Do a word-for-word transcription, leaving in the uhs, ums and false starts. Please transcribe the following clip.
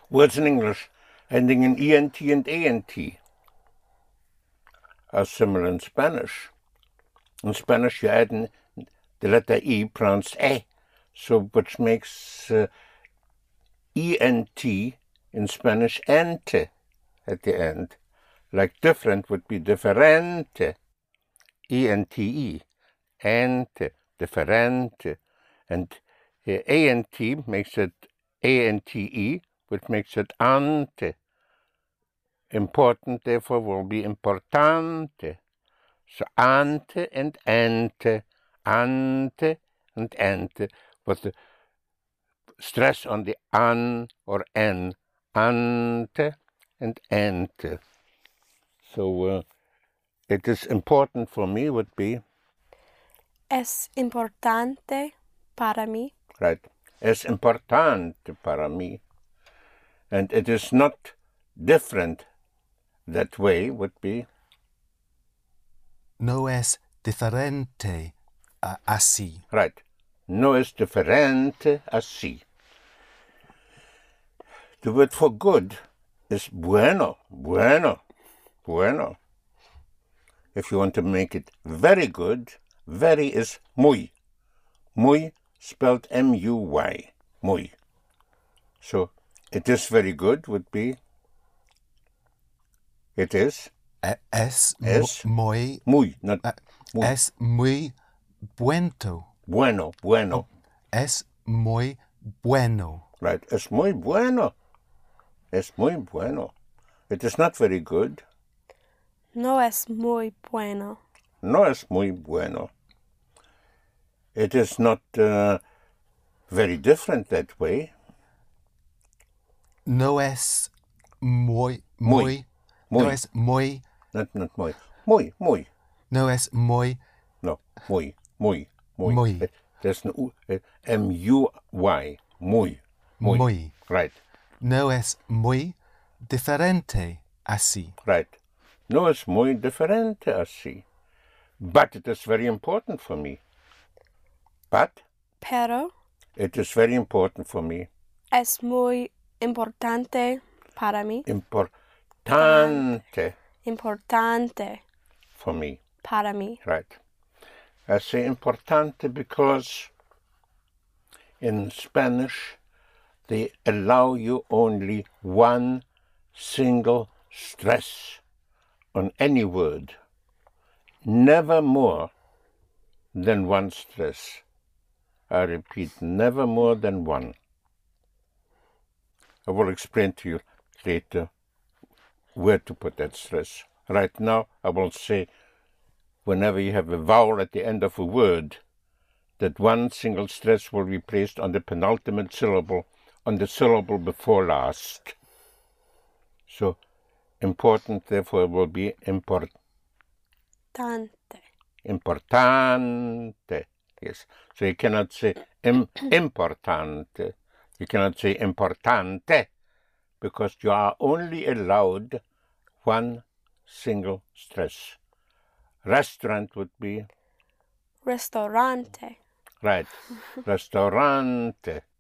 Words in English ending in E N T and A N T are similar in Spanish. In Spanish, you add in the letter E pronounced E, so which makes uh, E N T in Spanish ente at the end. Like different would be differente, E N T E, ente, differente. And uh, A N T makes it A N T E, which makes it ante. Important, therefore, will be importante. So ante and ente, ante and ente, with the stress on the an or en, ante and ente. So uh, it is important for me would be... Es importante para mí. Right. Es importante para mí. And it is not different that way would be... No es diferente uh, así. Right. No es diferente así. The word for good is bueno, bueno, bueno. If you want to make it very good, very is muy. Muy spelled M U Y. Muy. So it is very good would be... It is... Es, es muy... Muy, not uh, muy. Es muy bueno. Bueno, bueno. Oh, es muy bueno. Right. Es muy bueno. Es muy bueno. It is not very good. No es muy bueno. No es muy bueno. It is not uh, very different that way. No es muy, Muy. muy, Muy. no es muy, Not, not muy. Muy, muy. no es muy, No, muy, muy, muy. Muy. It, there's no uh, M U Y. Muy, muy. muy. Right, No es muy diferente así. right. No es muy diferente así. But it is very important for me. But Pero it is very important for me. es muy importante para mí. Importante Importante for me. para mí. Right. I say importante because in Spanish they allow you only one single stress on any word. Never more than one stress. I repeat, never more than one. I will explain to you later where to put that stress. Right now, I will say, whenever you have a vowel at the end of a word, that one single stress will be placed on the penultimate syllable, on the syllable before last. So, important, therefore, will be import. Tante. Importante. Yes. So you cannot say im- importante. You cannot say importante, because you are only allowed one single stress. Restaurant would be... Restaurante. Right. Restaurante.